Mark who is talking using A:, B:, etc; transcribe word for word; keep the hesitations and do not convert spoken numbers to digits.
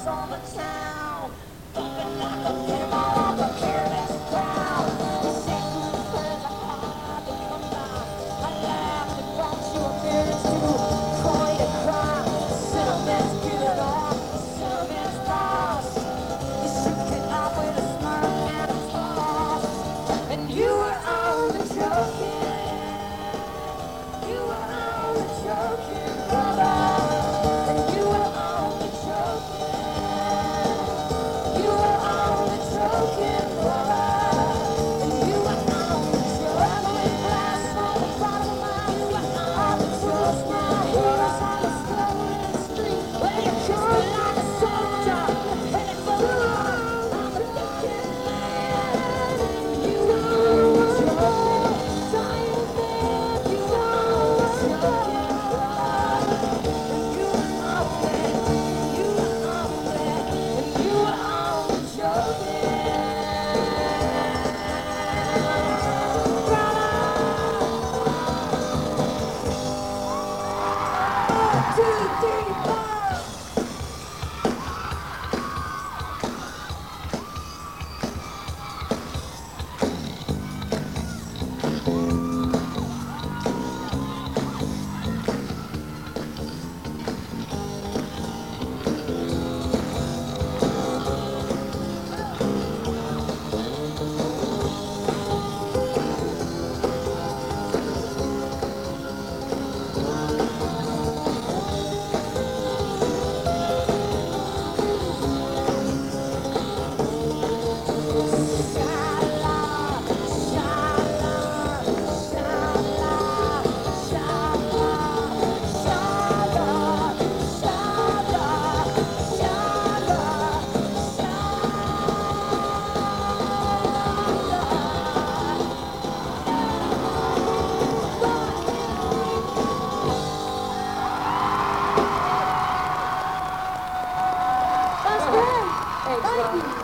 A: lights on the town, looking like a demo of a careless crowd. You say cool friends are hard to come by. I laughed and thought you were married to coin a crime. Cinnamon's giving off, cinnamon's lost. You shook it off with a smirk and a toss, and you were only joking. You were only joking, brother. And you were only joking. You were only joking, brother. And you were only joking. Glass on the bottom line. You were only joking. My heels on the stolen street. When you kiss me like a soldier, headed for the heart. I'm a thinking man. You were only joking. Dying man. You were only joking, brother. You were only, you were only, and you were only joking, brother. Two, three, four. That's great. Thank you.